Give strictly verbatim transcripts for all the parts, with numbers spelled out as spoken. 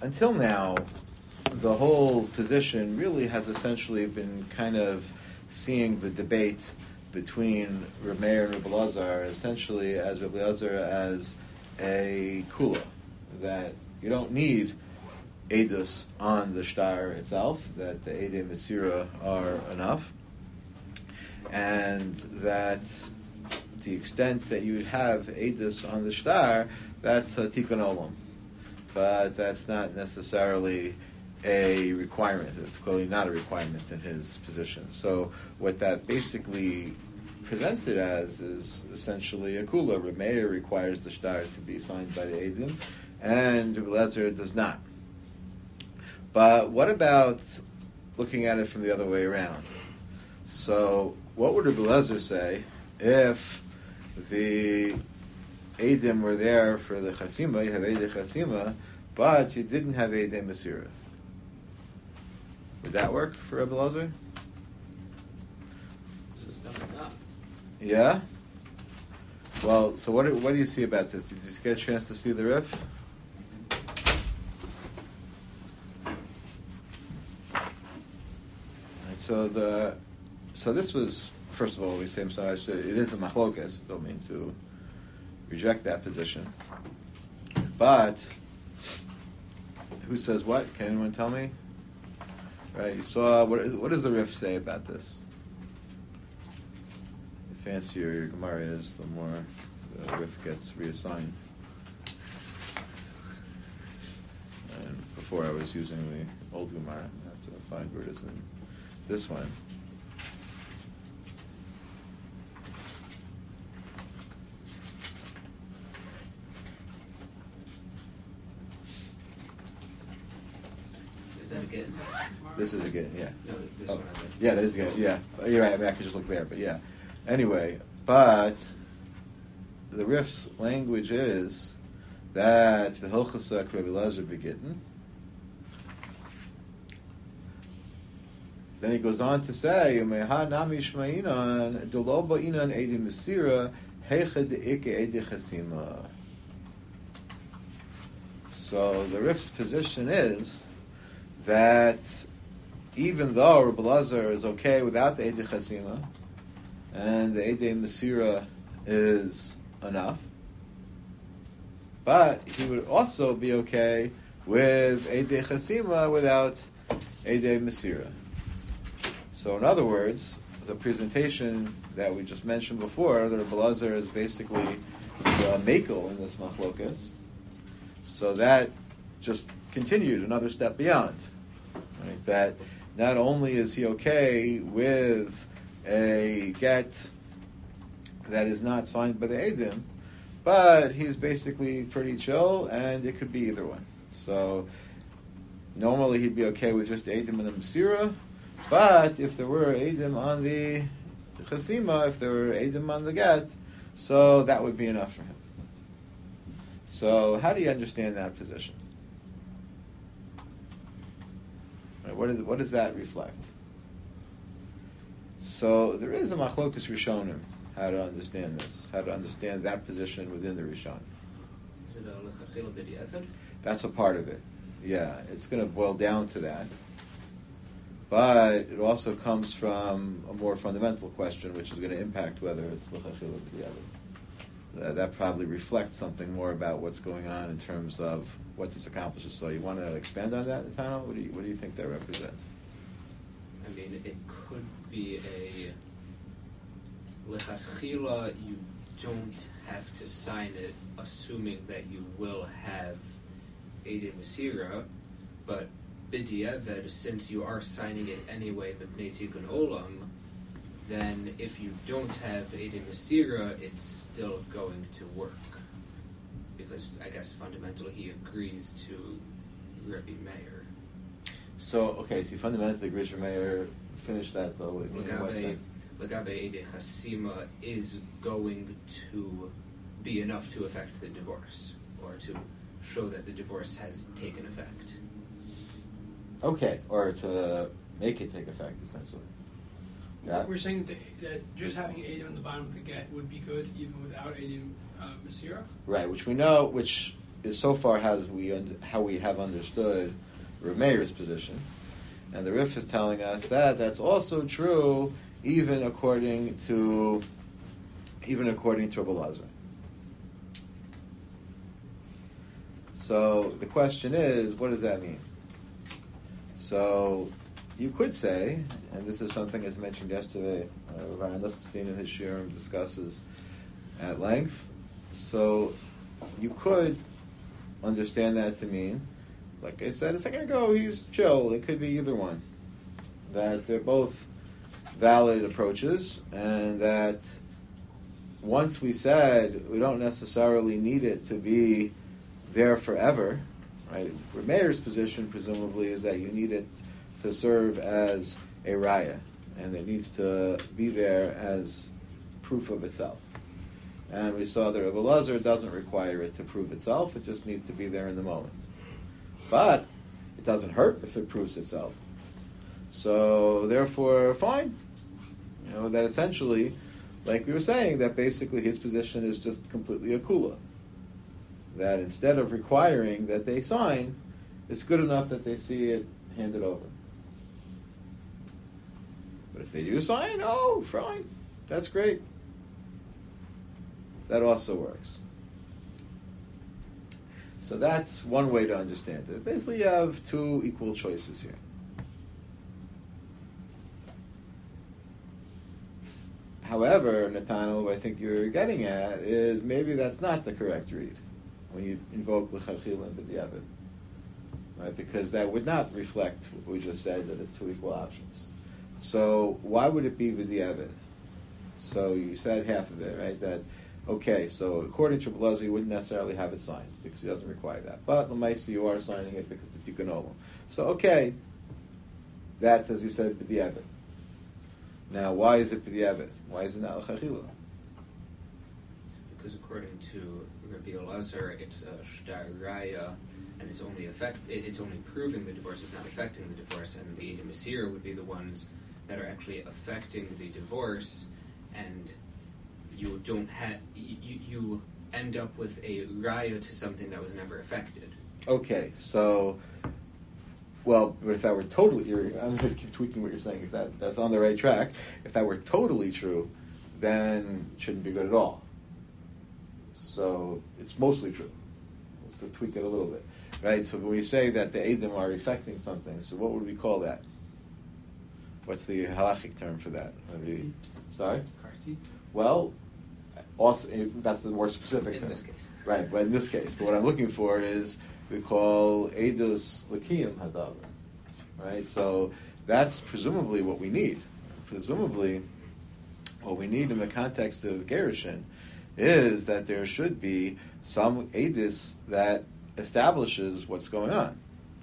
until now, the whole position really has essentially been kind of seeing the debate between Reb Meir and Reb Elazar essentially as Reb Elazar as a kula, that you don't need edus on the shtar itself, that the edei mesira are enough, and that to the extent that you would have edus on the shtar, that's a tikkun olam, but that's not necessarily a requirement. It's clearly not a requirement in his position. So what that basically presents it as is essentially a kula. Reb Meir requires the shtar to be signed by the edim, and Reb Elazar does not. But what about looking at it from the other way around? So what would Reb Elazar say if the edim were there for the chasima, you have edei chasima, but you didn't have edei mesira? Would that work for Reb Elazar? Yeah? Well, so what do, what do you see about this? Did you get a chance to see the Rif? Right, so the so this was, first of all, we say so it is a machlokas. Don't mean to reject that position. But who says what? Can anyone tell me? Right, you saw, what, what does the Rif say about this? The fancier your Gemara is, the more the Rif gets reassigned. And before I was using the old Gemara, I have to find where it is in this one. Is that again? This is again, yeah. No, this oh. one. I think. Yeah, that is good. Yeah, you're right. I mean, I could just look there, but yeah. Anyway, but the Rif's language is that the Hilchasak Reb Elazar begitten. Then he goes on to say, "Meha nami shmainan dolo ba'inan edi mesira heicha deike edi chasima." So the Rif's position is that even though Reb Elazar is okay without the Eidei Chasima, and the Eidei Mesira is enough, but he would also be okay with Eidei Chasima without Eidei Mesira. So in other words, the presentation that we just mentioned before, that Reb Elazar is basically the makel in this machlokas, so that just continued another step beyond. Right? That not only is he okay with a get that is not signed by the Eidim, but he's basically pretty chill, and it could be either one. So normally he'd be okay with just the Eidim and the Mesira, but if there were Eidim on the Chasima, if there were Eidim on the get, so that would be enough for him. So how do you understand that position? Right, what, is, what does that reflect? So there is a machlokus Rishonim, how to understand this, how to understand that position within the Rishon. Is it a lechachila b'diavad? That's a part of it. Yeah, it's going to boil down to that. But it also comes from a more fundamental question, which is going to impact whether it's lechachila b'diavad. Uh, that probably reflects something more about what's going on in terms of what this accomplishes. So you want to expand on that, Natano? What do you what do you think that represents? I mean, it could be a lechatchila. You don't have to sign it, assuming that you will have Eidei Mesira, but b'diavad, since you are signing it anyway, mipnei tikkun olam, then if you don't have Eidei Mesira, it's still going to work. Because I guess fundamentally he agrees to Rabbi Meir. So, okay, so he fundamentally agrees with Meir. Finish that though. In what sense? Lagabe Eidei Chasima is going to be enough to affect the divorce, or to show that the divorce has taken effect. Okay, or to make it take effect, essentially. Yeah. We're saying that, that just having Eidim on the bottom of the get would be good, even without Eidim uh, Mesira? Right, which we know, which is so far as we un- how we have understood Rav Meir's position, and the Rif is telling us that that's also true even according to even according to Rabbi Elazar. So the question is, what does that mean? So you could say, and this is something as mentioned yesterday, uh, Rav Lichtenstein in his shiurim discusses at length. So you could understand that to mean, like I said a second ago, he's chill. It could be either one. That they're both valid approaches, and that once we said we don't necessarily need it to be there forever, right? Rav Meir's position, presumably, is that you need it to serve as a raya, and it needs to be there as proof of itself. And we saw that Rabbi Elazar doesn't require it to prove itself; it just needs to be there in the moment. But it doesn't hurt if it proves itself. So therefore, fine. You know that essentially, like we were saying, that basically his position is just completely a kula. That instead of requiring that they sign, it's good enough that they see it handed over. But if they do sign, oh, fine, that's great. That also works. So that's one way to understand it. Basically, you have two equal choices here. However, Nathaniel, what I think you're getting at is maybe that's not the correct read when you invoke l'chachila and b'diavad, right? Because that would not reflect what we just said, that it's two equal options. So why would it be b'diavad? So you said half of it, right? That okay. So according to Rabbi Elazar, you wouldn't necessarily have it signed because he doesn't require that. But l'maisa, you are signing it because it's tikkun olam. So okay, that's as you said b'diavad. Now, why is it b'diavad? Why is it not l'chachila? Because according to Rabbi Elazar, it's a shtar raya, and it's only affect it, it's only proving the divorce, it's not affecting the divorce, and the Eidim Masira would be the ones that are actually affecting the divorce, and you don't have you, you end up with a raya to something that was never affected. Okay, so well, but if that were totally, you're, I'm going to keep tweaking what you're saying. If that that's on the right track, if that were totally true, then it shouldn't be good at all. So it's mostly true. Let's just tweak it a little bit, right? So when we say that the Eidim are affecting something, so what would we call that? What's the halachic term for that? Or the, sorry? Karti? Well, also that's the more specific In term. this case. Right, but in this case. But what I'm looking for is we call Eidos L'kiyum Hadavar. Right? So that's presumably what we need. Presumably what we need in the context of Gerushin is that there should be some Eidus that establishes what's going on.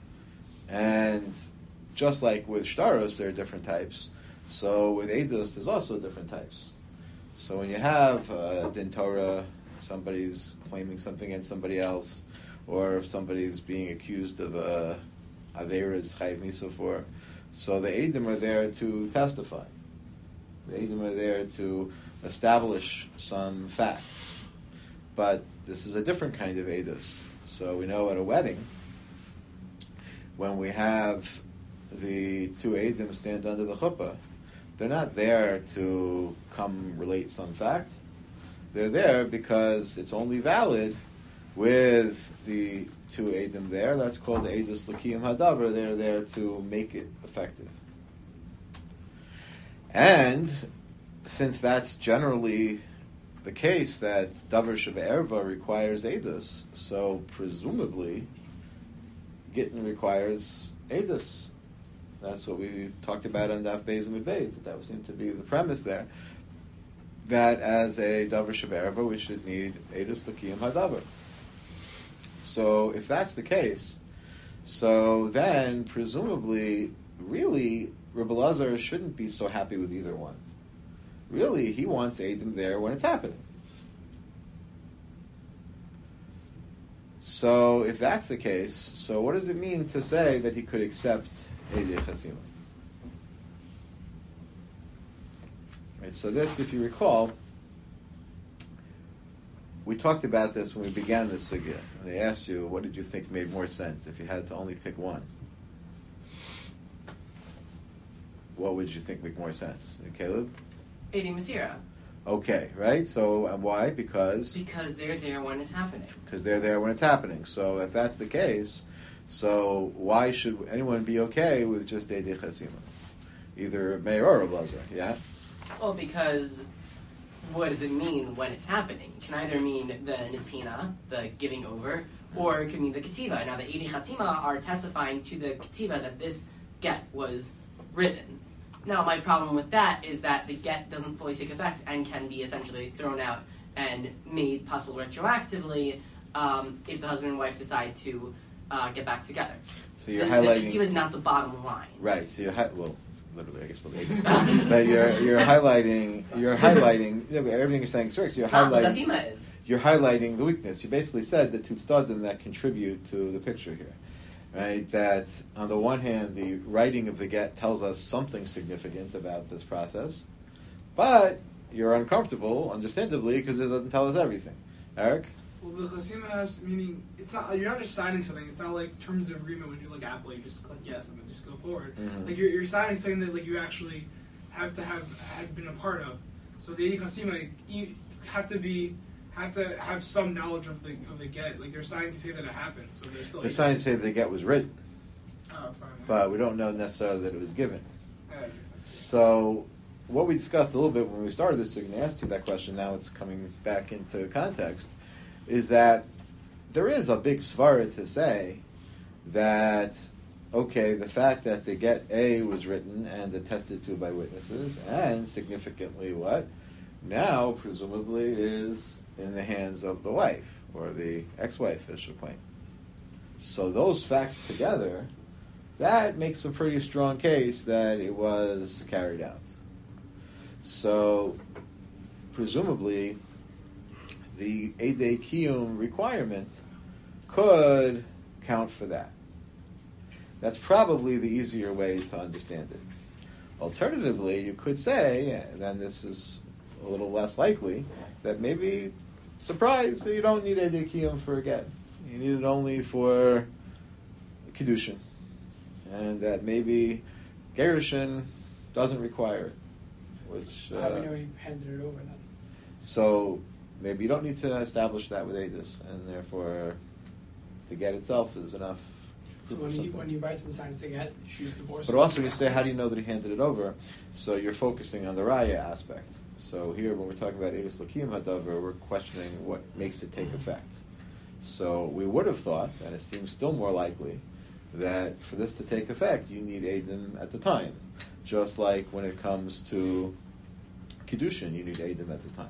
And just like with Shtaros, there are different types. So with Eidus, there's also different types. So when you have uh, Din Torah, somebody's claiming something against somebody else, or if somebody's being accused of uh, Aveira's Chayiv Misa for, so the Eidim are there to testify. The Eidim are there to establish some fact. But this is a different kind of Eidus. So we know at a wedding, when we have the two Eidim stand under the chuppah, they're not there to come relate some fact. They're there because it's only valid with the two Eidim there. That's called the Eidus L'kiyum Hadavar. They're there to make it effective. And since that's generally the case that Davar Sheva requires Eidus, so presumably Gittin requires Eidus. That's what we talked about on Daf Beis and Beis, that that would seem to be the premise there. That as a Davar Sheva we should need Eidus L'kiyum Hadavar. So if that's the case, so then presumably, really, Rabbi Elazar shouldn't be so happy with either one. Really, he wants Eidim there when it's happening. So if that's the case, so what does it mean to say that he could accept Eidei Chasima? Right, so this, if you recall, we talked about this when we began this sugya, and I asked you, what did you think made more sense if you had to only pick one? What would you think make more sense? Caleb? Edim Masira. Okay, right? So, and why? Because? Because they're there when it's happening. Because they're there when it's happening. So, if that's the case, so why should anyone be okay with just Eidei Chasima? Either Meir or Blazer, yeah? Well, because what does it mean when it's happening? It can either mean the Netina, the giving over, or it can mean the Ketiva. Now, the Eidei Chatima are testifying to the Ketiva that this get was written. Now, my problem with that is that the get doesn't fully take effect and can be essentially thrown out and made possible retroactively um, if the husband and wife decide to uh, get back together. So you're the, highlighting... The Ketiva is not the bottom line. Right, so you're... Hi- well, literally, I guess, but, but you're you're highlighting... You're highlighting... You know, everything you're saying is correct, so you're highlighting... Not is. You're highlighting the weakness. You basically said the tutstadim that contribute to the picture here. Right, that on the one hand, the writing of the get tells us something significant about this process, but you're uncomfortable, understandably, because it doesn't tell us everything. Eric? Well, the chasima has meaning. It's not. You're not just signing something. It's not like terms of agreement when you like Apple. You just click yes and then just go forward. Mm-hmm. Like you're, you're signing something that like you actually have to have had been a part of. So the chasima, you have to be. Have to have some knowledge of the of the get. Like they're signing to say that it happened, so they're still. They're signing to say the get was written, oh, fine. but we don't know necessarily that it was given. Yeah, I guess So, what we discussed a little bit when we started this, so you can ask you that question. Now it's coming back into context. Is that there is a big svara to say that okay, the fact that the get A was written and attested to by witnesses, and significantly what now presumably is in the hands of the wife, or the ex-wife, as she'll claim. So those facts together, that makes a pretty strong case that it was carried out. So, presumably, the Eidei Kiyum requirement could count for that. That's probably the easier way to understand it. Alternatively, you could say, and then this is a little less likely, that maybe, surprise, you don't need Eidei Kiyum for a get. You need it only for Kiddushin. And that maybe Gerushin doesn't require it. Which, uh, How do we know he handed it over then? So maybe you don't need to establish that with Eidus, and therefore the get itself is enough. So when he, when he writes and signs the get, she's divorced. But also, when you say, how do you know that he handed it over? So you're focusing on the raya aspect. So here, when we're talking about Eidus L'Kiyum Hadavar, we're questioning what makes it take effect. So we would have thought, and it seems still more likely, that for this to take effect, you need Eidim at the time. Just like when it comes to Kiddushin, you need Eidim at the time.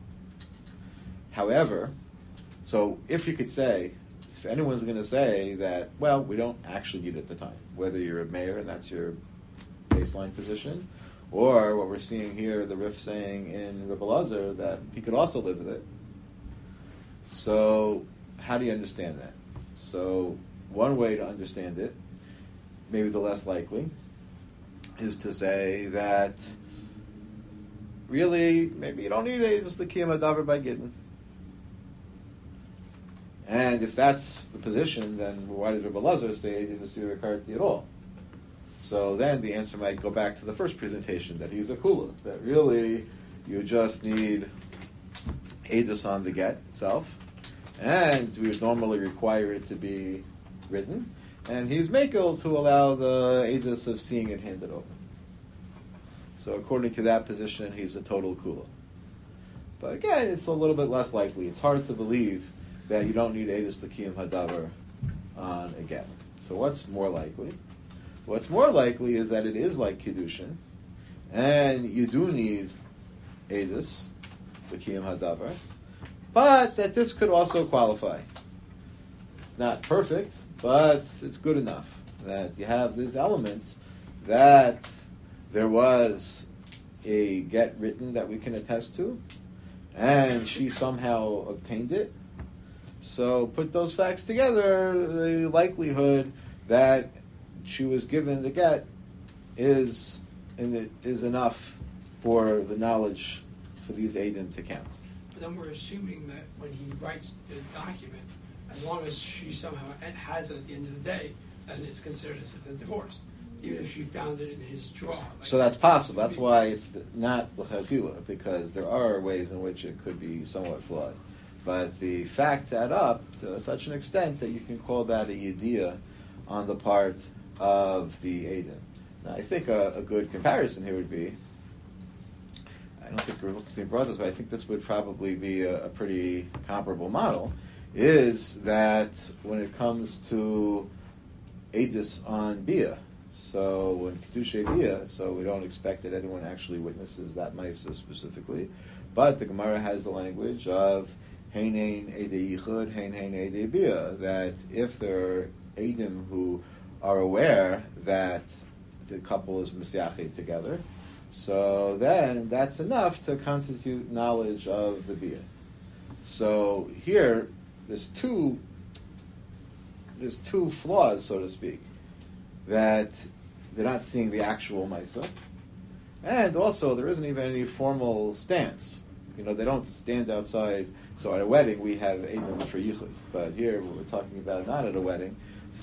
However, so if you could say, if anyone's going to say that, well, we don't actually need it at the time, whether you're a mayor and that's your baseline position, or what we're seeing here, the Rif saying in Rebbe Lazar, that he could also live with it. So, how do you understand that? So, one way to understand it, maybe the less likely, is to say that really, maybe you don't need Eidus L'Kiyum Hadavar by Gittin. And if that's the position, then why does Rebbe Lazar say Eidus L'Kiyum at all? So then the answer might go back to the first presentation, that he's a kula, that really you just need Eidus on the get itself, and we would normally require it to be written, and he's makel to allow the Eidus of seeing it handed over. So according to that position, he's a total kula. But again, it's a little bit less likely. It's hard to believe that you don't need Eidus L'Kiyum Hadavar on a get. So what's more likely? What's more likely is that it is like Kiddushin, and you do need Eidus L'Kiyum Hadavar, but that this could also qualify. It's not perfect, but it's good enough that you have these elements that there was a get written that we can attest to, and she somehow obtained it. So put those facts together, the likelihood that she was given the get is in the, is enough for the knowledge for these Eidim to count. But then we're assuming that when he writes the document, as long as she somehow has it at the end of the day, then it's considered as if they're divorced, even if she found it in his drawer. Like So that's possible. That's why it's not l'chachila, because there are ways in which it could be somewhat flawed. But the facts add up to such an extent that you can call that a yediyah on the part of the Eidim. Now, I think a, a good comparison here would be, I don't think Ruchstein brought this, but I think this would probably be a, a pretty comparable model, is that when it comes to Eidus on Bia, so when Kedushay Bia, so we don't expect that anyone actually witnesses that Maisa specifically, but the Gemara has the language of Hein Hein Eidei Yichud, Hein Hein Eidei Bia, that if there are Eidim who are aware that the couple is Misyached together, so then that's enough to constitute knowledge of the Bia. So here, there's two there's two flaws, so to speak, that they're not seeing the actual Maisa, and also there isn't even any formal stance. You know, they don't stand outside. So at a wedding, we have Eidim for Yichud, but here we're talking about not at a wedding,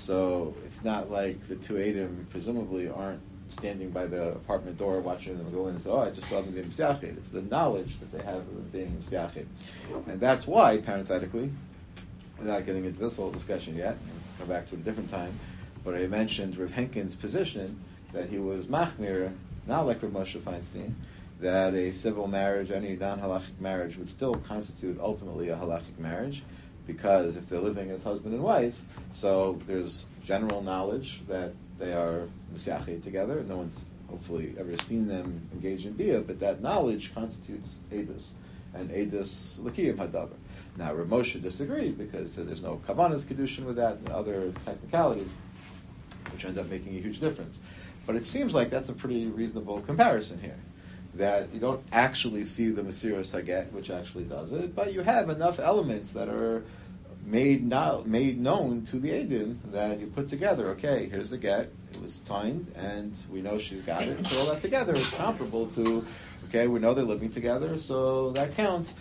so it's not like the two Eidim presumably aren't standing by the apartment door watching them go in and say, oh, I just saw them being Misyached. It's the knowledge that they have of them being Misyached. And that's why, parenthetically, without getting into this whole discussion yet, I'll come back to it a different time, but I mentioned Rav Henkin's position that he was machmir, not like Rav Moshe Feinstein, that a civil marriage, any non-halachic marriage, would still constitute ultimately a halachic marriage, because if they're living as husband and wife, so there's general knowledge that they are misyached together. No one's hopefully ever seen them engage in bia, but that knowledge constitutes edus, and edus l'kiyum hadavar. Now, Rav Moshe disagreed because there's no kavanas kedushin with that and other technicalities, which ends up making a huge difference. But it seems like that's a pretty reasonable comparison here, that you don't actually see the Mesiras Haget, which actually does it, but you have enough elements that are made now, made known to the Eidim that you put together. Okay, here's the get, it was signed, and we know she's got it. And so all that together is comparable to, okay, we know they're living together, so that counts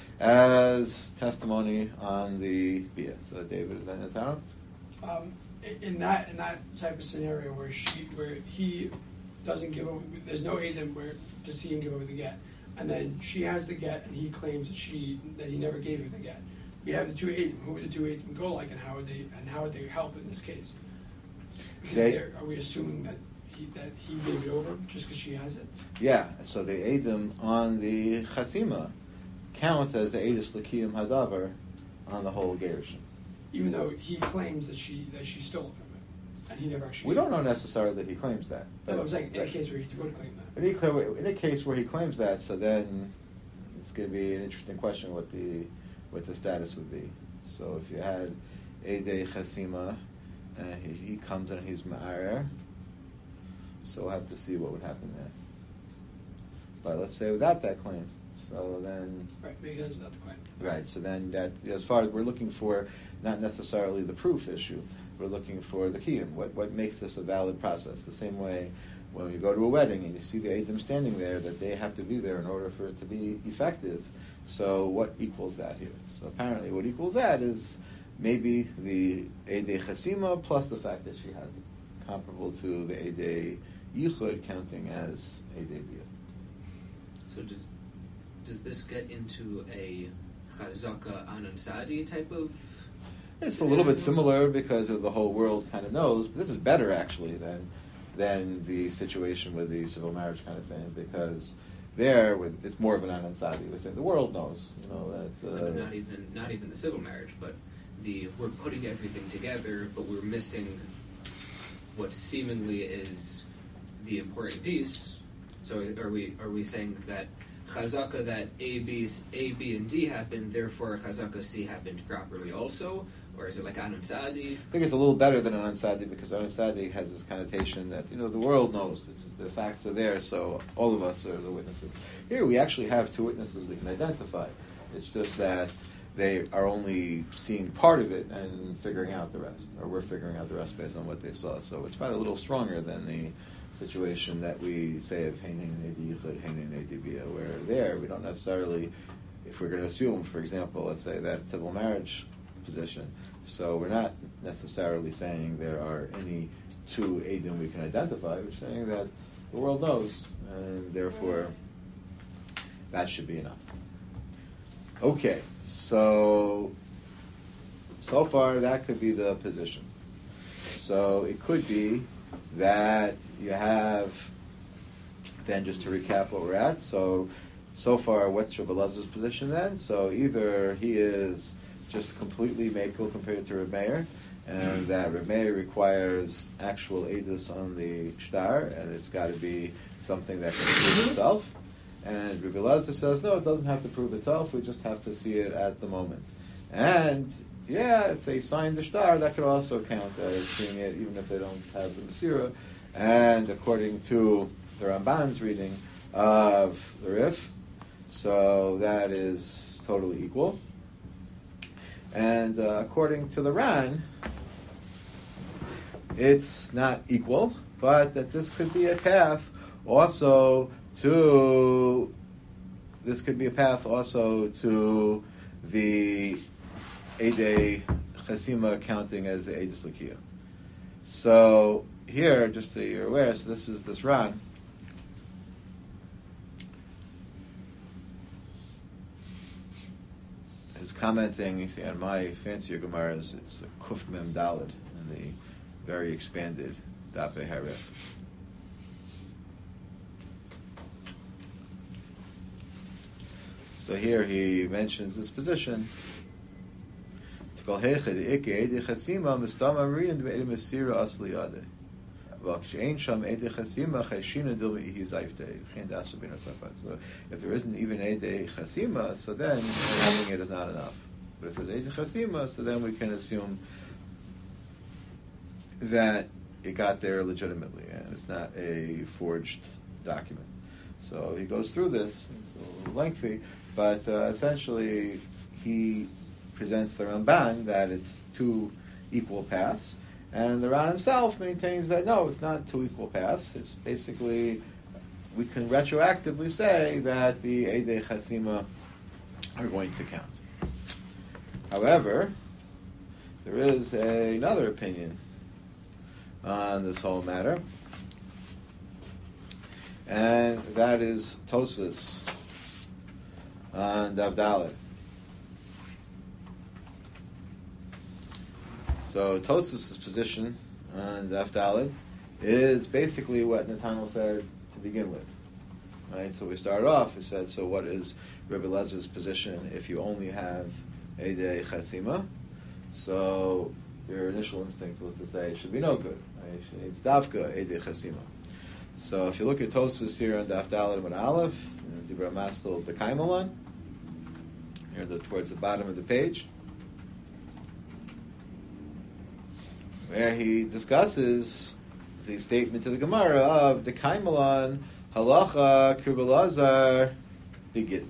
as testimony on the Bia. So David, is that in the town? Um, in that in that type of scenario where she where he doesn't give over, there's no Eidim where to see him give over the get, and then she has the get, and he claims that she that he never gave her the get. We have the two Eidim. Who would the two Eidim go like, and how would they and how would they help in this case? Because They- they're- are we assuming that he that he gave it over just because she has it? Yeah, so the Eidim on the Chasima count as the Eidus L'kiyum Hadavar on the whole Gerushin. Even though he claims that she that she stole it from him, and he never actually. We don't know necessarily that he claims that. No, I'm saying in a Right. case where he would claim that. In a, clear- in a case where he claims that, so then it's going to be an interesting question what the what the status would be. So if you had Eidei Chasima, and he, he comes and he's Ma'arer, so we'll have to see what would happen there. But let's say without that claim, so then... Right, makes sense without the claim. Right, so then that, as far as we're looking for, not necessarily the proof issue, we're looking for the kiyum. What what makes this a valid process? The same way when you go to a wedding and you see the Eidim standing there, that they have to be there in order for it to be effective. So what equals that here? So apparently what equals that is maybe the Eidei Chasima plus the fact that she has it, comparable to the Eidei Yichud counting as Eidei Bia. So does does this get into a Chazaka Anansadi type of? It's a little bit similar because of the whole world kind of knows. But this is better actually than than the situation with the civil marriage kind of thing, because there with, it's more of an anansadi. We're saying the world knows, you know that. Uh, No, no, not even not even the civil marriage, but the we're putting everything together, but we're missing what seemingly is the important piece. So are we are we saying that Chazaka that A, B, A, B, and D happened, therefore Chazaka C happened properly also? Or is it like Anun Sadi? I think it's a little better than an Ansadi because an Ansadi has this connotation that, you know, the world knows. It's just the facts are there, so all of us are the witnesses. Here we actually have two witnesses we can identify. It's just that they are only seeing part of it and figuring out the rest, or we're figuring out the rest based on what they saw. So it's probably a little stronger than the situation that we say of Heinin Edi Yichud, Heinin Edi Bia, where there we don't necessarily if we're going to assume, for example, let's say that civil marriage position, so we're not necessarily saying there are any two Eidim we can identify. We're saying that the world knows, and therefore that should be enough. Okay, so so far that could be the position. So it could be that you have, then just to recap what we're at, so so far what's Rebbe Elazar's position then? So either he is just completely mekel compared to Reb Meir, and that Reb Meir requires actual edus on the shtar, and it's got to be something that can prove itself. And Rebbe Elazar says, no, it doesn't have to prove itself, we just have to see it at the moment. And, yeah, if they sign the shtar, that could also count as seeing it, even if they don't have the Masira. And according to the Ramban's reading of the Rif, so that is totally equal. And uh, according to the Ran, it's not equal, but that this could be a path also to this could be a path also to the Eidei Chasima counting as the Eidus Lakia. So here, just so you're aware, so this is this Ran. Is commenting, you see, on my fancier Gemaras, it's a Kuf Mem Daled in the very expanded Dape Harif. So here he mentions this position. So here if there isn't even Eidei Chasima, so then having it is not enough. But if there's Eidei Chasima, so then we can assume that it got there legitimately, and it's not a forged document. So he goes through this, it's a little lengthy, but uh, essentially he presents the Ramban that it's two equal paths, and the Ran himself maintains that no, it's not two equal paths. It's basically, we can retroactively say that the Eidei Chasima are going to count. However, there is a, another opinion on this whole matter, and that is Tosfos on Daf Daled. So Tosfos' position on Daf Daled is basically what Nathaniel said to begin with. Right? So we started off, we said, so what is Rebbe Elazar's position if you only have Eidei Chasima? So your initial instinct was to say it should be no good. Right? It's Davka Eidei Chasima. So if you look at Tosfos here on Daf Daled and Aleph, Dibra Mastel the Kaimalan, here the, towards the bottom of the page, where he discusses the statement to the Gemara of the Kaimalan Halacha Rebbe Elazar Begittin.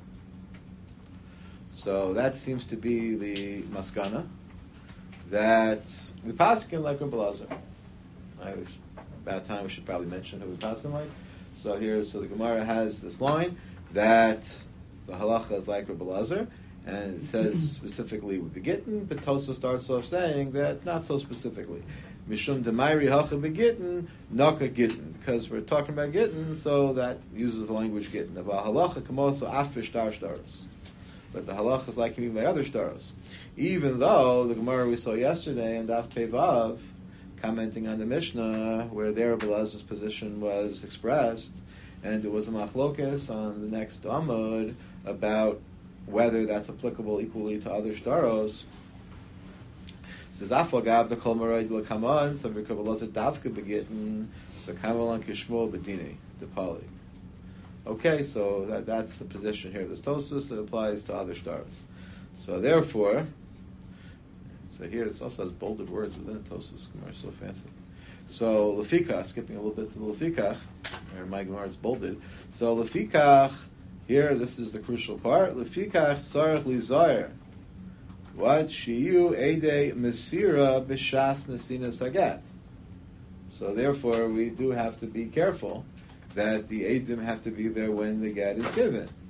So that seems to be the maskana that we paskin like Rebbe Elazar. Right? About time we should probably mention who we paskin like. So here, so the Gemara has this line that the halacha is like Rebbe Elazar, and it says specifically with Begittin, but Tosfos starts off saying that not so specifically. Mishum Demairi Hacha Begittin, Naka Gittin, because we're talking about Gittin, so that uses the language Gittin. About halacha kamoso af b'shtar shtaros. But the halacha is like even by other shtaros. Even though the Gemara we saw yesterday in Daf Pevav, commenting on the Mishnah, where there Rebbe Elazar's position was expressed, and there was a machlokes on the next Amud about whether that's applicable equally to other shtaros. It says, Aflagav the kol maroid l'kaman, so Rebbe Elazar davka begittin, so kamalan kishmol bedini, the pali. Okay, so that, that's the position here. There's Tosfos that applies to other shtaros. So therefore, so here it also has bolded words within Tosfos. Gemara is so fancy. So lefikach, skipping a little bit to the lefikach, or my Gemara is bolded. So lefikach, here this is the crucial part. Lefikach sarach lizayer. What shiyu eidei mesira b'shas nesina sagat. So therefore, we do have to be careful that the eidim have to be there when the get is given.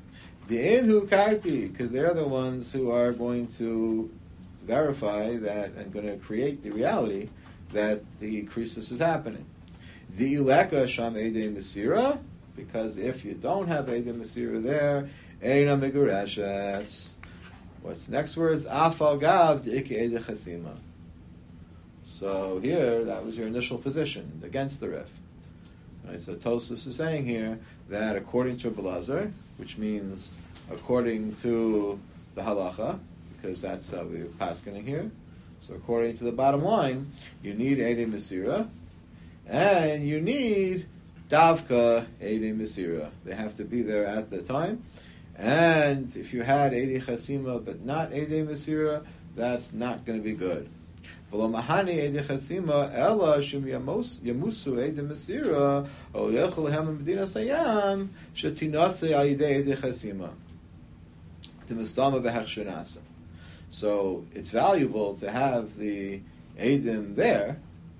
The Inhu Karti, because they're the ones who are going to verify that and going to create the reality that the krisis is happening. The Ileka Sham Eidei Mesira, because if you don't have Eidei Mesira there, Eina Megureshes. What's the next words? Afal Gav De'ike Eidei Chasima. So here, that was your initial position against the Rif. Right, so Tosfos is saying here that according to Belazar, which means according to the halacha, because that's how we're paskening here. So according to the bottom line, you need Eidei Mesira, and you need Davka Eidei Mesira. They have to be there at the time. And if you had Eidei Chasima but not Eidei Mesira, that's not going to be good. V'lo mahani Eidei Chasima ela shum yamusu Eidei Mesira o yechol hem b'dinas hayam shetinase Eidei Eidei Chasima t'mistama b'hechsher nasa. So it's valuable to have the Eidim there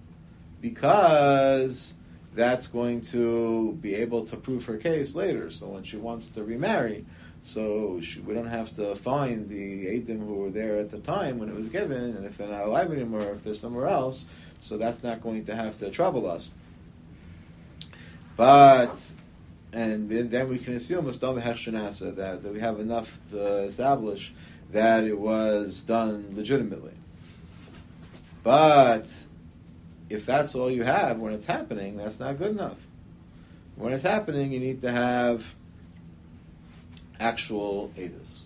because that's going to be able to prove her case later. So when she wants to remarry, so she, we don't have to find the Eidim who were there at the time when it was given, and if they're not alive anymore, or if they're somewhere else, so that's not going to have to trouble us. But, and then, then we can assume that, that we have enough to establish that it was done legitimately. But if that's all you have when it's happening, that's not good enough. When it's happening, you need to have actual edus.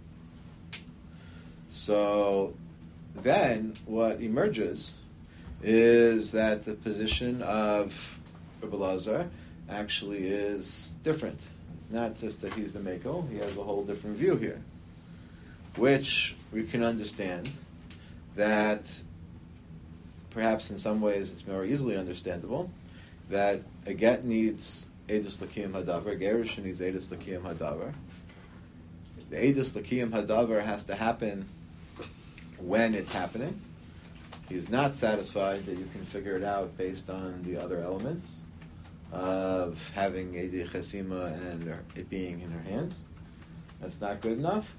So then what emerges is that the position of Rebbe Lazar actually is different. It's not just that he's the Mako, he has a whole different view here, which we can understand that perhaps in some ways it's more easily understandable that a get needs Eidus L'Kiyum Hadavar, a Gerushin needs Eidus L'Kiyum Hadavar. The Eidus L'Kiyum Hadavar has to happen when it's happening. He's not satisfied that you can figure it out based on the other elements of having Eidei Chasima and it being in her hands. That's not good enough.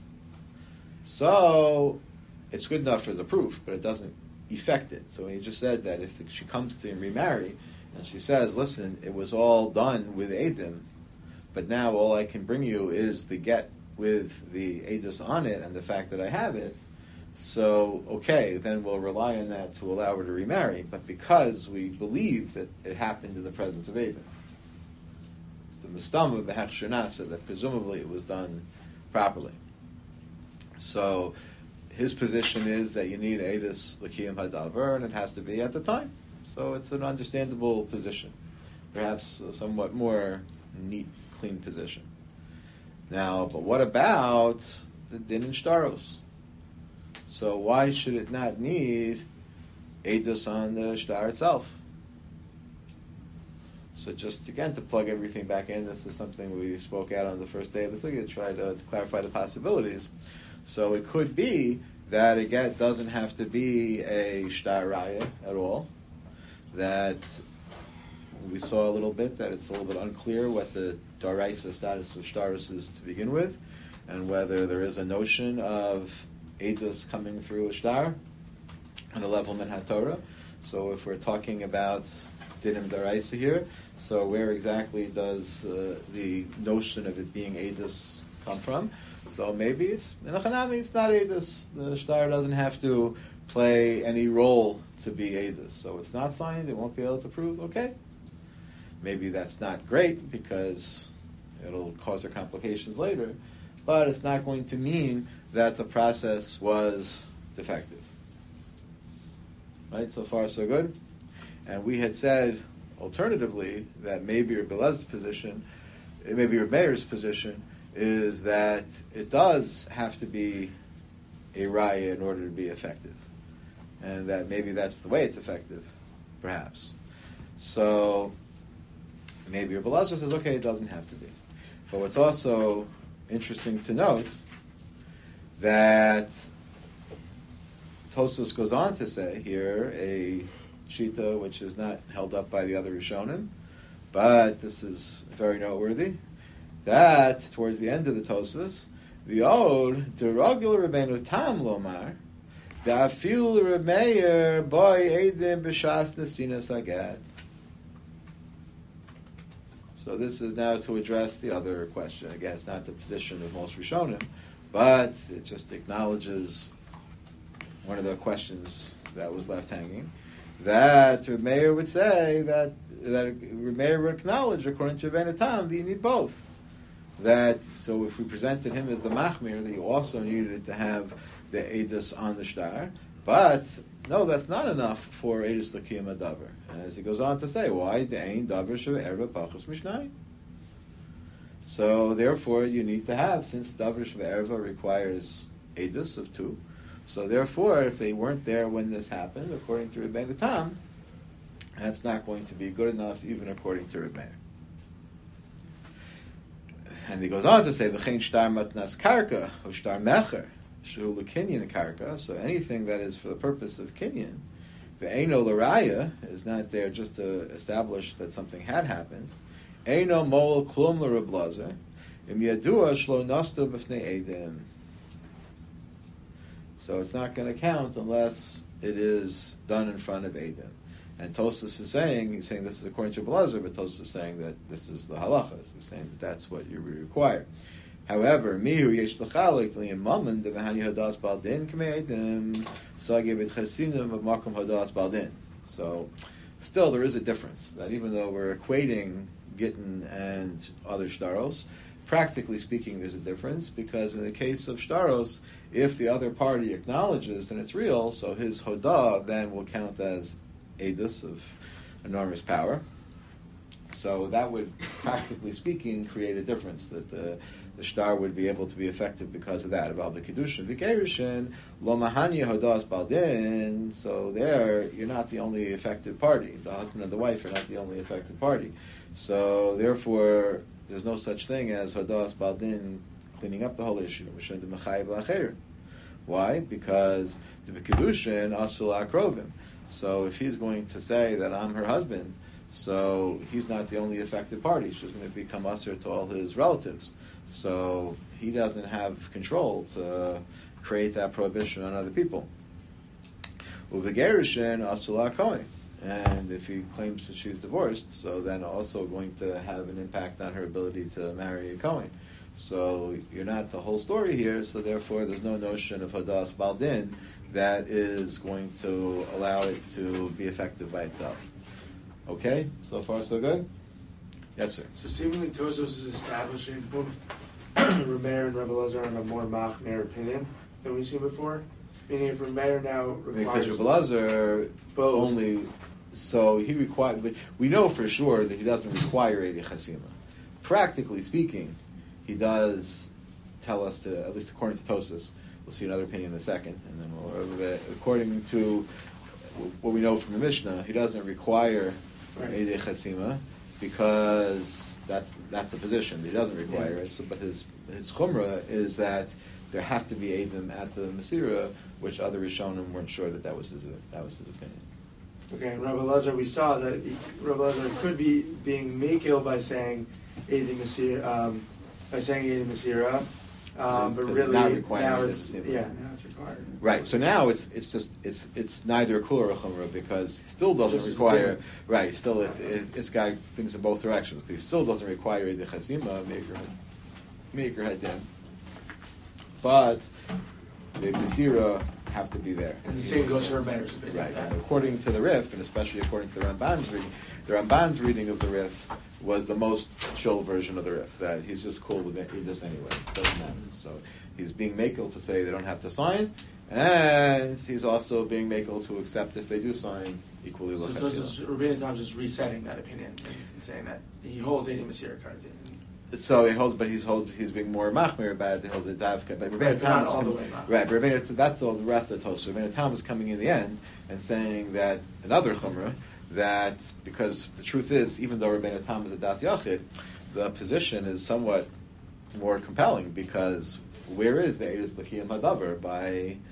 So it's good enough as a proof, but it doesn't effect it. So he just said that if she comes to remarry and she says, listen, it was all done with Eidim, but now all I can bring you is the get with the Eidus on it and the fact that I have it, so okay, then we'll rely on that to allow her to remarry, but because we believe that it happened in the presence of Eidim. The Mistama B'Hechsher Nasa, that presumably it was done properly. So his position is that you need Eidus L'Kiyum Hadavar, and it has to be at the time. So it's an understandable position. Perhaps a somewhat more neat, clean position. Now, but what about the Din and Shtaros? So why should it not need Eidus on the Shtar itself? So just, again, to plug everything back in, this is something we spoke out on the first day of the Sugya to try to clarify the possibilities. So it could be that a get doesn't have to be a Shtar Raya at all. That we saw a little bit that it's a little bit unclear what the Daraisa status of Shtaros is to begin with, and whether there is a notion of Eidus coming through a Shtar on a level Min HaTorah. So if we're talking about Dinim Daraisa here, so where exactly does uh, the notion of it being Eidus come from? So maybe it's in a Chanami, it's not Eidus. The Shtar doesn't have to play any role to be Eidus. So it's not signed, it won't be able to prove, okay. Maybe that's not great because it'll cause her complications later, but it's not going to mean that the process was defective. Right, so far so good. And we had said, alternatively, that maybe Rebbe Lez's position, maybe Rebbe Meir's position, is that it does have to be a raya in order to be effective. And that maybe that's the way it's effective, perhaps. So maybe Rebbe Lezer says, okay, it doesn't have to be. But what's also interesting to note that Tosfos goes on to say here a shita which is not held up by the other Rishonim, but this is very noteworthy, that towards the end of the Tosfos, the Od, the regular Rabbeinu Tam Lomar, the Afil Remeir Boy Eidim B'Shas Nesinas Agat. So this is now to address the other question. Again, it's not the position of most Rishonim, but it just acknowledges one of the questions that was left hanging. That Reb Meir would say that that Reb Meir would acknowledge, according to Rabbeinu Tam, that you need both. That so if we presented him as the Machmir, that you also needed to have the Eidos on the Shtar, but no, that's not enough for Eidos L'Kiyum Adavar. And as he goes on to say, why the Ein Davar Sheva Erva Pachos Mishnai? So therefore, you need to have, since Davar Sheva Erva requires Eidos of two. So therefore, if they weren't there when this happened, according to Rabbeinu Tam, that's not going to be good enough, even according to Reb Meir. And he goes on to say, "V'chein shtar matnas karka, or shtar mecher, shehu l'kinyan karka." So anything that is for the purpose of kinyan, ve'eno l'raya, is not there just to establish that something had happened. Eino mol klum l'Reb Lazar, im yadua shlo nasta b'fnei edim. So it's not going to count unless it is done in front of edim. And Tosfos is saying, he's saying this is according to Blazer, but Tosfos is saying that this is the halacha. He's saying that that's what you require. However, mihu yesh l'chalik li'imamon dev'hani hadas baldin k'me'edim sagev et chasinim of makom hadas baldin. So, still there is a difference, that even though we're equating Gittin and other shtaros, practically speaking there's a difference, because in the case of shtaros, if the other party acknowledges then it's real, so his hodah then will count as Eidos of enormous power. So that would, practically speaking, create a difference, that the, the shtar would be able to be effective because of that. About the Kedushin, V'gerushin, Lo Mahanya Hodas Baldin, so there, you're not the only affected party. The husband and the wife are not the only affected party. So therefore, there's no such thing as Hodas Baldin cleaning up the whole issue. Why? Because the Kedushin, Asul Akrovim. So if he's going to say that I'm her husband, so he's not the only affected party. She's going to become usher to all his relatives. So he doesn't have control to create that prohibition on other people. Uvegerushin asula kohen. And if he claims that she's divorced, so then also going to have an impact on her ability to marry a kohen. So you're not the whole story here, so therefore there's no notion of Hadas Baldin that is going to allow it to be effective by itself. Okay? So far so good? Yes, sir. So seemingly Tosfos is establishing both Reb Meir and Rebbe Lazar on a more machmir opinion than we've seen before. Meaning if Reb Meir now requires... Because Rebbe Lazar both. only... So he requires... But we know for sure that he doesn't require Eidei Chasima. Practically speaking, he does tell us to, at least according to Tosfos, we'll see another opinion in a second, and then we'll, according to what we know from the Mishnah, he doesn't require right. Eidei Chasima because that's that's the position. He doesn't require yeah. it. So, but his his chumrah is that there has to be Eidim at the Masira, which other Rishonim weren't sure that that was his that was his opinion. Okay, in Rebbe Lazar we saw that he, Rebbe Lazar could be being makil by saying Eidei Masira, um, by saying Eidei Masira. Um, but really, not requiring now it it's as a yeah, now it's required. Right. So now it's it's just it's it's neither a kula or a chumrah because he still doesn't Just require. Right. Still, it's, it's it's got things in both directions, but he still doesn't require the chasima make your head make your head down. But the Masira have to be there. And the same goes for Meir's opinion. Right. And according to the Rif, and especially according to the Ramban's reading, the Ramban's reading of the Rif was the most chill version of the Rif, that he's just cool with it, he just anyway, it doesn't matter. So he's being makel to say they don't have to sign, and he's also being makel to accept if they do sign equally. So l'chatchila. those is Rabbeinu Tam just resetting that opinion and saying that he holds Eidei Masira kind of thing. So he holds, but he's holds, he's being more machmir about it. He holds it davka, but Rabbeinu Right, but Tam not is all the com- way machmir. right. But Rabbeinu, that's the, the rest of the Tosfos. Rabbeinu Tam is coming in the end and saying that another chumrah, that because the truth is, even though Rabbeinu Tam is a das yachid, the position is somewhat more compelling because where is the Eidos L'Kiyum Hadavar by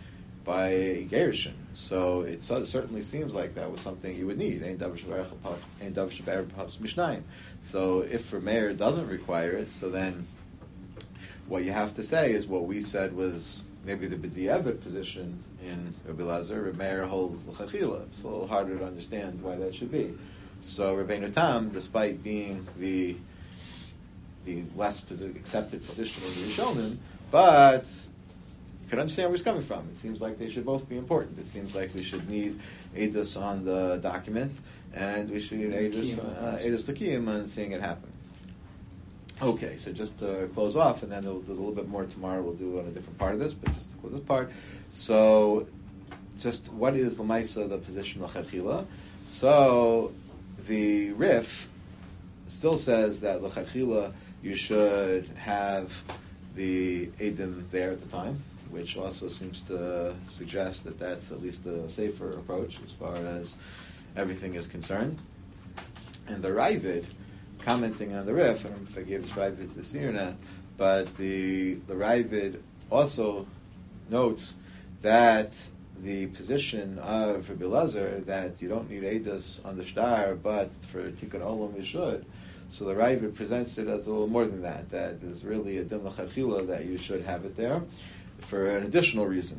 by Gerushin. So it so- certainly seems like that was something you would need. Ein davar shebarach al- ein davar shebarach al- mishnayim. So if for Meir doesn't require it, so then what you have to say is what we said was maybe the b'diavad position in Rabbi Lazar. Rabbi Meir holds l'chachila. It's a little harder to understand why that should be. So Rabbeinu Tam, despite being the the less posi- accepted position of the Rishonim, but you can understand where he's coming from. It seems like they should both be important. It seems like we should need Eidos on the documents, and we should need Eidos uh, Eidos L'Kiyim on seeing it happen. Okay, so just to close off, and then we'll do a little bit more tomorrow. We'll do on a different part of this, but just to close this part. So, just what is L'maisa, the position of L'chachila? So, the Rif still says that L'chachila you should have the Eidim there at the time, which also seems to suggest that that's at least the safer approach as far as everything is concerned. And the Ravid, commenting on the Rif, I don't know if I gave this Ravid this year or not, but the the Ravid also notes that the position of Rabbi Lazar that you don't need Eidos on the Shtar, but for Tikkun Olam you should. So the Ravid presents it as a little more than that, that there's really a Din L'chachila that you should have it there for an additional reason.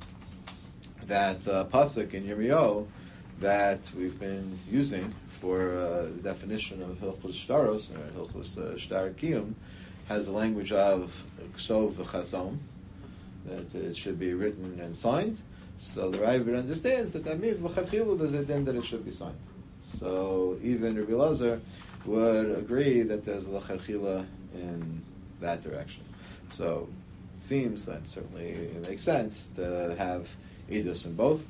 That the Pasuk in Yirmiyahu that we've been using for uh, the definition of Hilchos Shtaros, or Hilchos uh, Shtar Kiyum, has the language of Ksov v'Chasom, that it should be written and signed. So the Ravid understands that that means l'chachila there's a din that it should be signed. So even Rabbi Lazar would agree that there's a l'chachila in that direction. So it seems that certainly it makes sense to have Eidos in both,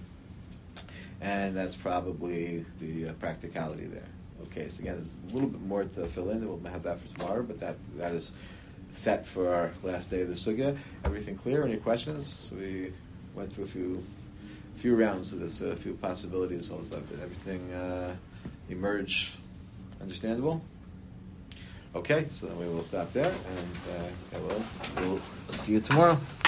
and that's probably the uh, practicality there. Okay, so again, there's a little bit more to fill in. We'll have that for tomorrow, but that that is set for our last day of the sugya. Everything clear? Any questions? So we went through a few few rounds with this, a few possibilities. Well, did everything uh, emerge understandable? Okay, so then we will stop there, and uh, we'll, we'll see you tomorrow.